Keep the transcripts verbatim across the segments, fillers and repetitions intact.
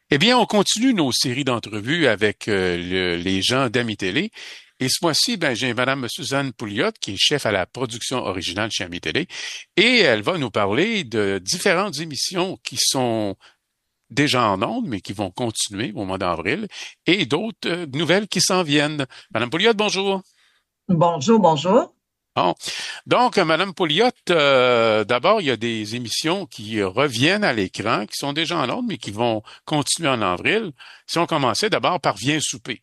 Eh bien, on continue nos séries d'entrevues avec euh, le- les gens d'Ami Télé. Et ce mois-ci, ben, j'ai Madame Suzanne Pouliot, qui est chef à la production originale chez Ami Télé, et elle va nous parler de différentes émissions qui sont déjà en ondes, mais qui vont continuer au mois d'avril, et d'autres euh, nouvelles qui s'en viennent. Madame Pouliot, bonjour. Bonjour, bonjour. Bon. Donc, euh, Madame Pouliot, euh, d'abord, il y a des émissions qui euh, reviennent à l'écran, qui sont déjà en ondes, mais qui vont continuer en avril. Si on commençait d'abord par Viens souper.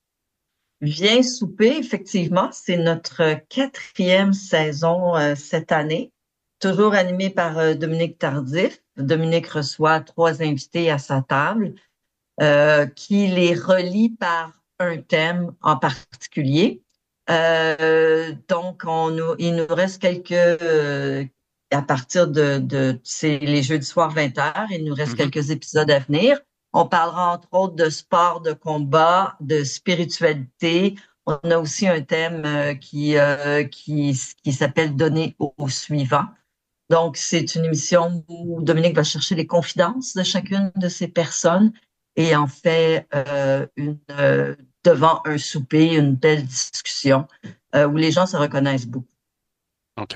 Viens souper, effectivement, c'est notre quatrième saison euh, cette année, toujours animée par euh, Dominique Tardif. Dominique reçoit trois invités à sa table, euh, qui les relie par un thème en particulier. Euh, donc, on nous, il nous reste quelques, euh, à partir de, de c'est les jeudis soirs vingt heures, il nous reste Mhm. quelques épisodes à venir. On parlera entre autres de sport, de combat, de spiritualité. On a aussi un thème euh, qui, euh, qui, qui s'appelle Donner au, au suivant. Donc, c'est une émission où Dominique va chercher les confidences de chacune de ces personnes et en fait euh, une, euh, devant un souper, une belle discussion euh, où les gens se reconnaissent beaucoup. OK.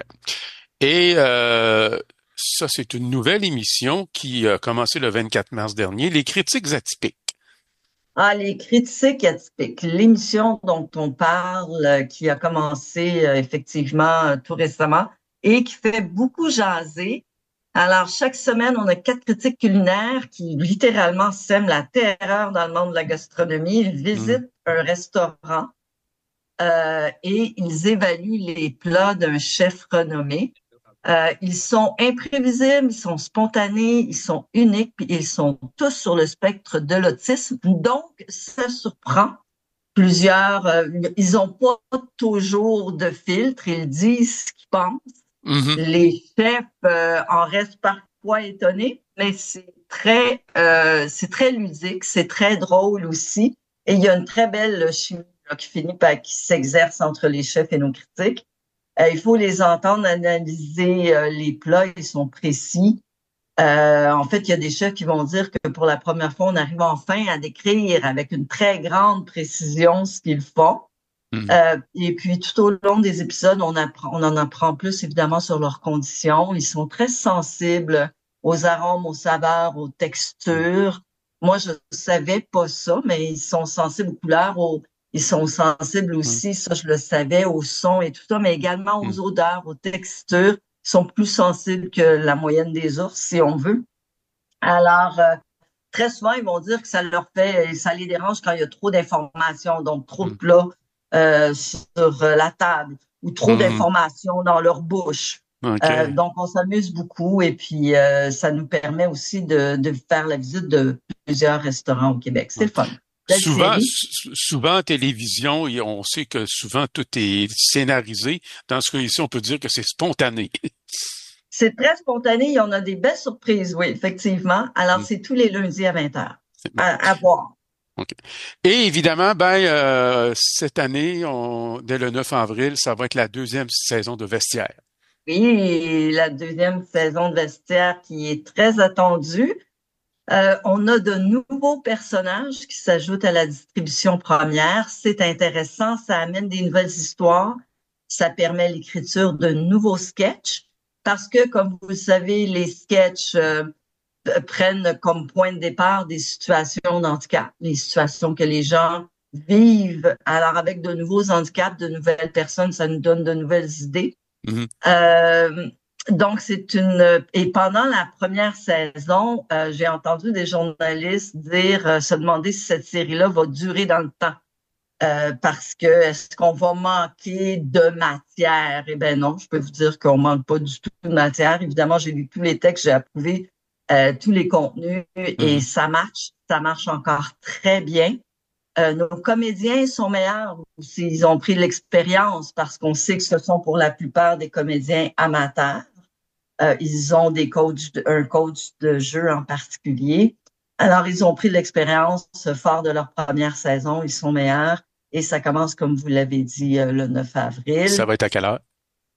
Et euh, ça, c'est une nouvelle émission qui a commencé le vingt-quatre mars dernier, Les Critiques atypiques. Ah, les critiques atypiques, l'émission dont on parle, euh, qui a commencé euh, effectivement euh, tout récemment et qui fait beaucoup jaser. Alors, chaque semaine, on a quatre critiques culinaires qui littéralement sèment la terreur dans le monde de la gastronomie. Ils Mhm. visitent un restaurant euh, et ils évaluent les plats d'un chef renommé. Euh, ils sont imprévisibles, ils sont spontanés, ils sont uniques, puis ils sont tous sur le spectre de l'autisme. Donc, ça surprend plusieurs. Euh, ils n'ont pas toujours de filtre, ils disent ce qu'ils pensent. Mhm. Les chefs euh, en restent parfois étonnés, mais c'est très, euh, c'est très ludique, c'est très drôle aussi. Et il y a une très belle chimie là, qui finit par qui s'exerce entre les chefs et nos critiques. Euh, il faut les entendre analyser euh, les plats, ils sont précis. Euh, en fait, il y a des chefs qui vont dire que pour la première fois, on arrive enfin à décrire avec une très grande précision ce qu'ils font. Mhm. Euh, et puis, tout au long des épisodes, on apprend, on en apprend plus évidemment sur leurs conditions. Ils sont très sensibles aux arômes, aux saveurs, aux textures. Moi, je savais pas ça, mais ils sont sensibles aux couleurs, aux, ils sont sensibles Mhm. aussi, ça je le savais, aux sons et tout ça, mais également Mhm. aux odeurs, aux textures. Ils sont plus sensibles que la moyenne des ours, si on veut. Alors, euh, très souvent, ils vont dire que ça leur fait, ça les dérange quand il y a trop d'informations, donc trop de Mhm. plats euh, sur euh, la table ou trop Mhm. d'informations dans leur bouche. Euh, OK. donc, on s'amuse beaucoup et puis euh, ça nous permet aussi de, de faire la visite de plusieurs restaurants au Québec. C'est Ouais. le fun. Belle Souvent, série. s- souvent en télévision, et on sait que souvent tout est scénarisé. Dans ce cas-ci, on peut dire que c'est spontané. C'est très spontané. Il y en a des belles surprises, oui, effectivement. Alors, Mhm. c'est tous les lundis à vingt heures. C'est bon. À, à voir. OK. Et évidemment, ben euh, cette année, on, dès le neuf avril, ça va être la deuxième saison de Vestiaire. Oui, la deuxième saison de Vestiaire qui est très attendue. Euh, on a de nouveaux personnages qui s'ajoutent à la distribution première. C'est intéressant, ça amène des nouvelles histoires, ça permet l'écriture de nouveaux sketchs parce que, comme vous le savez, les sketchs euh, prennent comme point de départ des situations d'handicap, les situations que les gens vivent. Alors, avec de nouveaux handicaps, de nouvelles personnes, ça nous donne de nouvelles idées. Mhm. Euh, donc, c'est une... Et pendant la première saison, euh, j'ai entendu des journalistes dire, euh, se demander si cette série-là va durer dans le temps. Euh, parce que est-ce qu'on va manquer de matière? Eh bien non, je peux vous dire qu'on manque pas du tout de matière. Évidemment, j'ai lu tous les textes, j'ai approuvé euh, tous les contenus et Mhm. ça marche, ça marche encore très bien. Euh, nos comédiens sont meilleurs aussi. Ils ont pris de l'expérience parce qu'on sait que ce sont pour la plupart des comédiens amateurs. Euh, ils ont des coachs, de, un coach de jeu en particulier. Alors, ils ont pris de l'expérience fort de leur première saison. Ils sont meilleurs. Et ça commence, comme vous l'avez dit, euh, le neuf Ça avril. va être à quelle heure?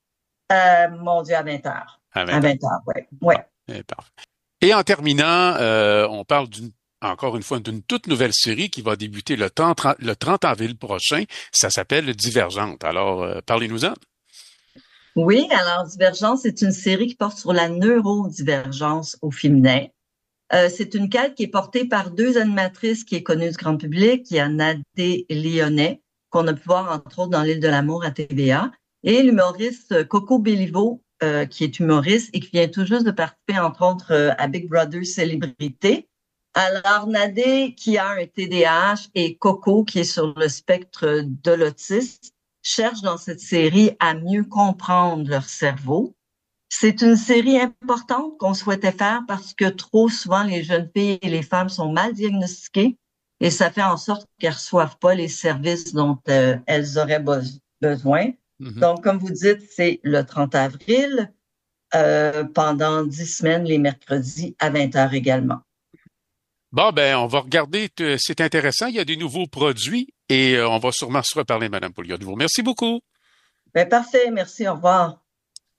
Euh, mon Dieu, à vingt heures. À À vingt heures. vingt heures, ouais. Bon, Ouais. eh, parfait. Et en terminant, euh, on parle d'une encore une fois, d'une toute nouvelle série qui va débuter le trente, le trente avril prochain. Ça s'appelle Divergente. Alors, euh, parlez-nous-en. Oui, alors Divergence, c'est une série qui porte sur la neurodivergence au féminin. Euh, c'est une calque qui est portée par deux animatrices qui est connue du grand public. Il y a Nadé Lyonnais, qu'on a pu voir entre autres dans l'Île de l'amour à T V A, et l'humoriste Coco Bellivo, euh, qui est humoriste et qui vient tout juste de participer entre autres euh, à Big Brother Célébrité. Alors Nadé, qui a un T D A H, et Coco, qui est sur le spectre de l'autisme, cherchent dans cette série à mieux comprendre leur cerveau. C'est une série importante qu'on souhaitait faire parce que trop souvent, les jeunes filles et les femmes sont mal diagnostiquées et ça fait en sorte qu'elles reçoivent pas les services dont euh, elles auraient be- besoin. Mm-hmm. Donc, comme vous dites, c'est le trente avril, euh, pendant dix semaines, les mercredis à vingt heures également. Bon, ben, on va regarder. C'est intéressant. Il y a des nouveaux produits et euh, on va sûrement se reparler, Madame Pouliot. Merci beaucoup. Ben, parfait. Merci. Au revoir.